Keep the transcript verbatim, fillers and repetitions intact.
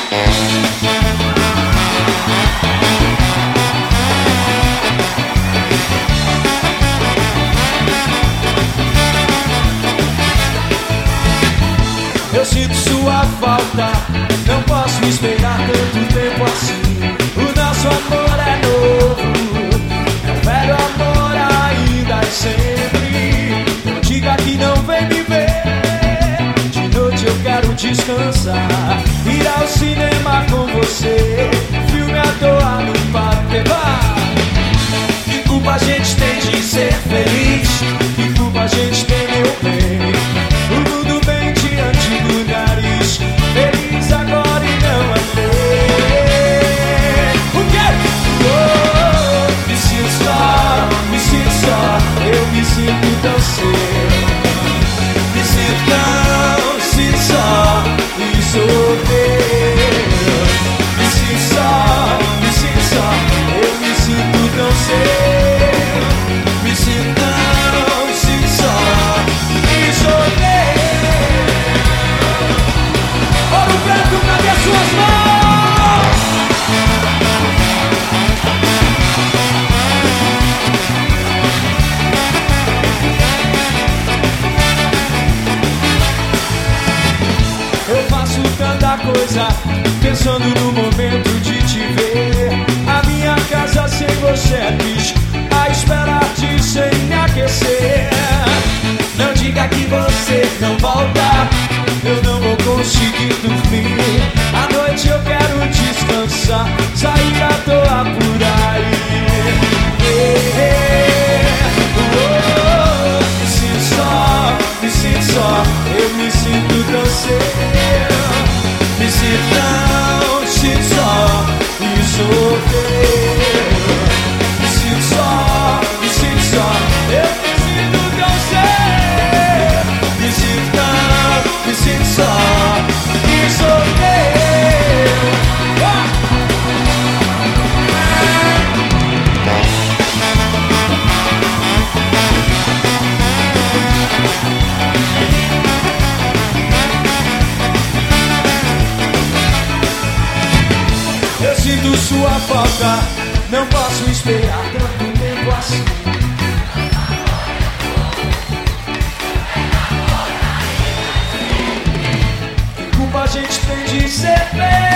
Eu sinto sua falta, não posso esperar tanto tempo assim. O nosso amor é novo, é um velho amor ainda e sempre. Não diga que não vem me ver, de noite eu quero descansar. Ir ao cinema com você, filme à toa no parque. Que culpa a gente tem de ser feliz, que culpa a gente tem, meu bem. O mundo bem diante do nariz, feliz agora e não é feliz. O quê? Oh, me sinto só, me sinto só, eu me sinto tão seu. Me sinto tão, me sinto só, e sou teu. Me sinto só, me sinto só, eu me sinto tão seu. Me sinto tão, me sinto só, e sou teu. Ouro Preto, cadê as suas mãos? Eu faço tanta coisa, pensando no momento de te ver. A minha casa sem você é triste, a esperar-te sem me aquecer. Não diga que você não volta, eu não vou conseguir dormir. À noite eu quero descansar, sair à toa por aí. Eh, eh, oh, me sinto só, me sinto só, eu me sinto tão seu. Me sinto tão, me sinto só, e sou teu. Me sinto só, me sinto só, eu me sinto tão seu. Me sinto tão, me sinto só, e sou teu. Ah! Eu sinto sua falta, não posso esperar tanto tempo assim. Que culpa a gente tem de ser feliz?